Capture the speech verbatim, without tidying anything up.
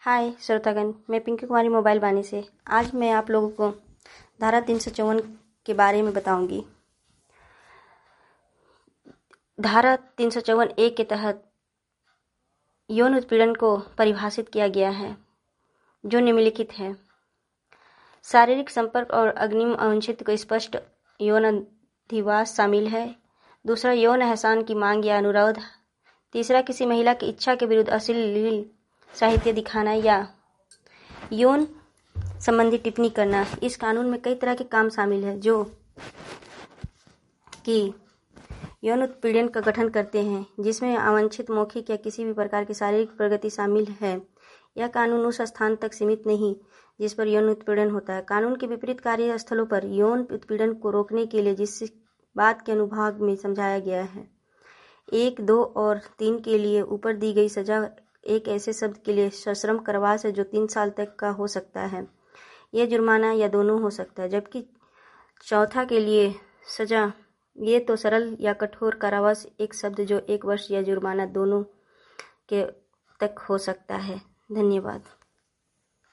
हाय श्रोतागण, मैं पिंकी कुमारी मोबाइल वाणी से आज मैं आप लोगों को धारा तीन सौ चौवन के बारे में बताऊंगी। धारा तीन सौ चौवन ए के तहत यौन उत्पीड़न को परिभाषित किया गया है, जो निम्नलिखित है। शारीरिक संपर्क और अग्निम अवंचित को स्पष्ट यौन अधिवास शामिल है। दूसरा, यौन एहसान की मांग या अनुरोध। तीसरा, किसी महिला की इच्छा के विरुद्ध अश्लील साहित्य दिखाना या यौन संबंधी टिप्पणी करना। इस कानून में कई तरह के काम शामिल हैं जो कि यौन उत्पीड़न का गठन करते हैं, जिसमें अवांछित मौखिक या किसी भी प्रकार की शारीरिक प्रगति शामिल है। यह कानून उस स्थान तक सीमित नहीं जिस पर यौन उत्पीड़न होता है। कानून के विपरीत कार्यस्थलों पर यौन उत्पीड़न को रोकने के लिए जिस बात के अनुभाग में समझाया गया है, एक, दो और तीन के लिए ऊपर दी गई सजा एक ऐसे शब्द के लिए सश्रम कारावास है जो तीन साल तक का हो सकता है। यह जुर्माना या दोनों हो सकता है। जबकि चौथा के लिए सजा ये तो सरल या कठोर कारावास एक शब्द जो एक वर्ष या जुर्माना दोनों के तक हो सकता है। धन्यवाद।